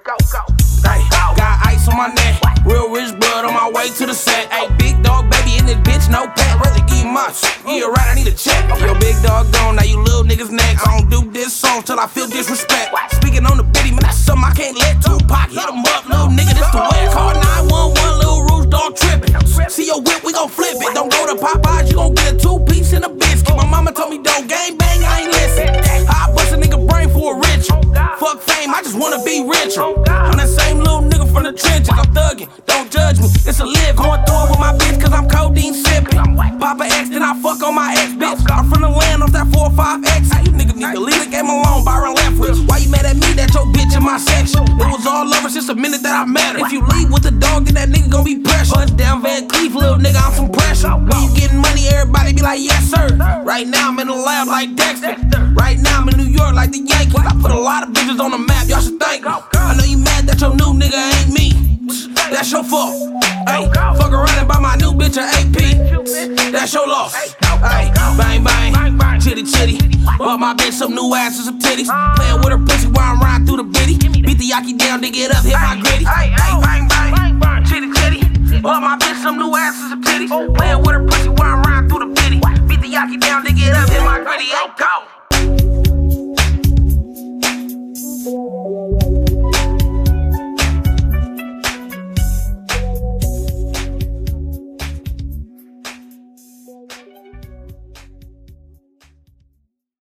Hey, got ice on my neck, real rich blood on my way to the set. Hey, big dog baby in this bitch, no pet. Rather give you my shit. Yeah, right, I need a check. Yo, big dog gone, now you little niggas next. I don't do this song till I feel disrespect. Speaking on the bitty, man, that's something I can't let Tupac hit him up, little nigga, this the way. Call 911, little Rouge dog tripping. See your whip, we gon' flip it. Don't go to Popeyes, you gon' get a 2-piece and a biscuit. My mama told me don't gang bang, I ain't listen. I bust a nigga brain for a rich. Fuck fame, I just wanna be richer. I'm that same little nigga from the trenches. I'm thuggin', don't judge me. It's a live, going through it with my bitch, cause I'm codeine sippin'. Papa X, then I fuck on my ex bitch. I'm from the land off that 4-5X. You niggas need to leave the game alone, Byron Leftwich. Why you mad at me that your bitch in my section? It was all over since the minute that I met her. If you leave with the dog, then that nigga gon' be pressure. Bust down Van Cleef, little nigga, I'm some pressure. When you getting money, everybody be like, yes sir. Right now I'm in the lab like Dexter. Right now I'm in New York like the Yankees. I put a lot of bitches on the map, y'all should thank me. I know you mad that your new nigga ain't me. That's your fault. Ay, fuck around and buy my new bitch an AP. That's your loss. Ay, bang bang, chitty chitty. Bought my bitch some new ass and some titties. Playing with her pussy while I'm riding through the bitty. Beat the yaki down, dig it up, hit my gritty. Ay, bang bang, chitty chitty. Bought my bitch some new ass and some titties. Playing with her pussy while I'm riding through the bitty. Beat the yaki down, dig it up, hit my gritty. Ay, go.